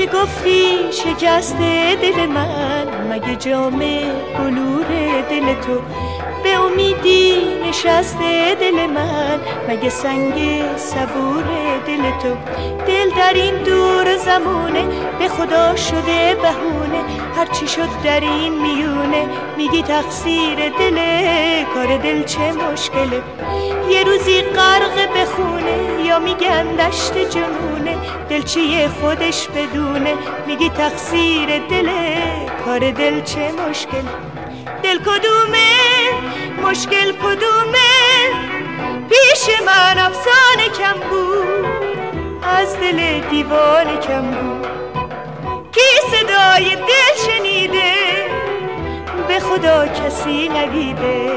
گفتی شکسته دل من، مگه جام بلور دل تو به امیدی نشسته دل من، مگه سنگ صبور دل تو. دل در این دور زمونه به خدا شده بهونه، هرچی شد در این میونه میگی تقصیر دله. کار دل چه مشکله، یه روزی غرق بخونه یا میگن دشت جنونه، دل چیه خودش بدونه میگی تقصیر دله. کار دل چه مشکله، دل کدومه مشکل کدومه، پیش من افسانه کم بود از دل دیوانه کم بود. کی صدای دل شنیده به خدا کسی ندیده.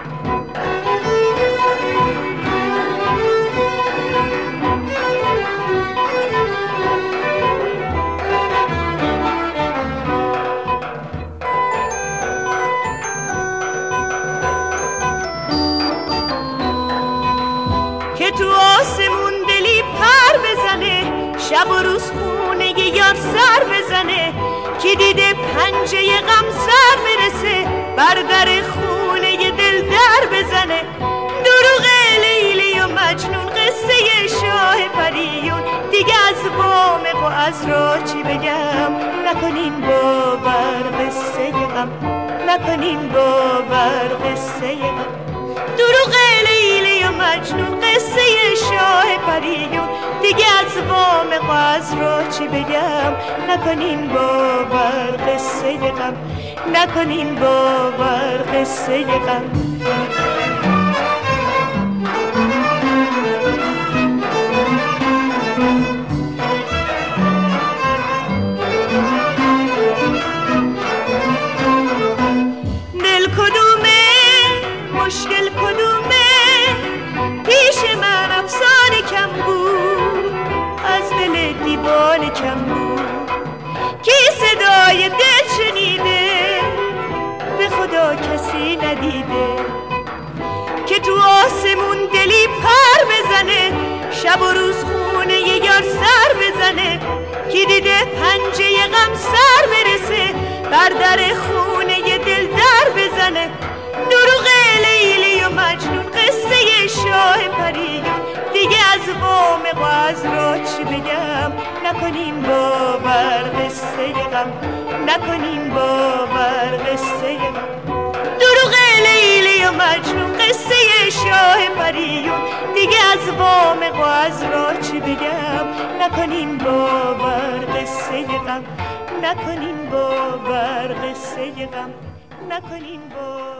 که تو آسمون دلی پر بزنه، شب و روز خونه یار سر بزنه، کی دیده پنجه غم سر برسه، بر در خونه دل در بزنه. دروغ لیلی و مجنون، قصه شاه پریون، دیگه از وامق و از را چی بگم. نکنین باور قصه غم، نکنین باور قصه غم. دروغ لیلی و مجنون، قصه شاه پریون، دیگه از وامق و از را چی بگم. نکنین باور قصه غم، نکنین باور قصه غم. دل کدومه مشکل کدومه، پیش من افسانه کم بود از دل دیوانه کم بود. کی صدای دل شنیده به خدا کسی ندیده. که تو آسمون دلی پر بزنه، شب و روز خونه یار سر بزنه، کی دیده پنجه غم سر برسه، بر در خونه دل در بزنه. دروغ لیلی و مجنون، قصه شاه پریون، دیگه از وامق و از را چی بگم. نکنین باور قصه غم، نکنین باور قصه غم. دروغ لیلی و مجنون، قصه شاه پریون، دیگه از وامق و از را چی بگم. نکنین باور قصه غم، نکنین باور قصه غم، نکنین باور.